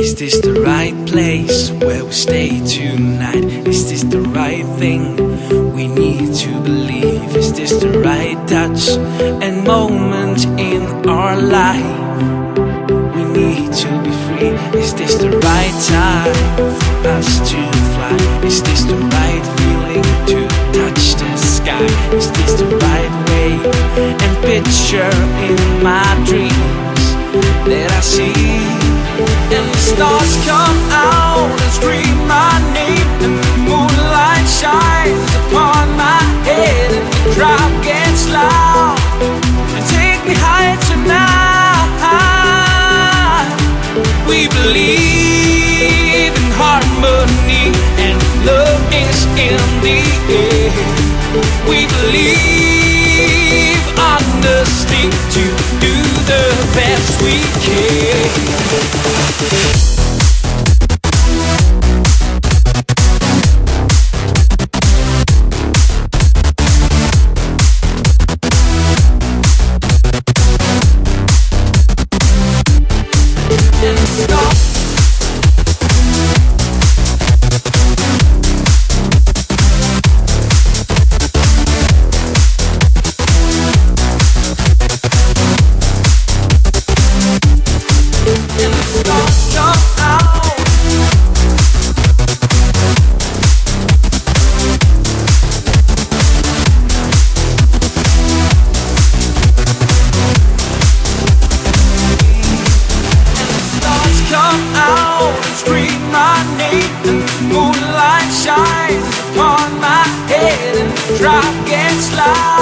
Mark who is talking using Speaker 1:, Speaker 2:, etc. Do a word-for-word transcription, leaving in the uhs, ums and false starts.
Speaker 1: Is this the right place where we stay tonight? Is this the right thing we need to believe? Is this the right touch and moment in our life? We need to be free. Is this the right time for us to fly? Is this the right feeling to touch the sky? Is this the right way and picture in my dreams that I see? And the stars come out and scream my name, and the moonlight shines upon my head, and the crowd gets loud and take me higher tonight. We believe in harmony and love is in the air. We believe honesty to do the best we can. Moonlight shines upon my head and the crowd gets loud.